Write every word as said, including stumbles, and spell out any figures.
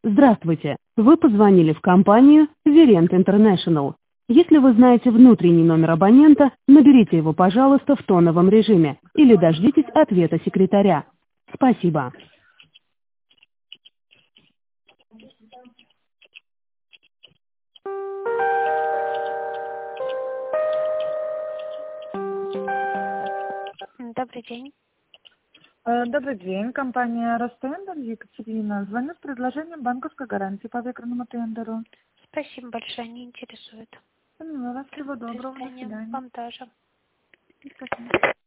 Здравствуйте. Вы позвонили в компанию Verent International. Если вы знаете внутренний номер абонента, наберите его, пожалуйста, в тоновом режиме или дождитесь ответа секретаря. Спасибо. Добрый день. Э, Добрый день, компания Ростендер, Екатерина. Звоню с предложением банковской гарантии по выигранному тендеру. Спасибо большое, не интересует. Поняла вас. Всего До доброго. До свидания. свидания. Вам тоже. Спасибо.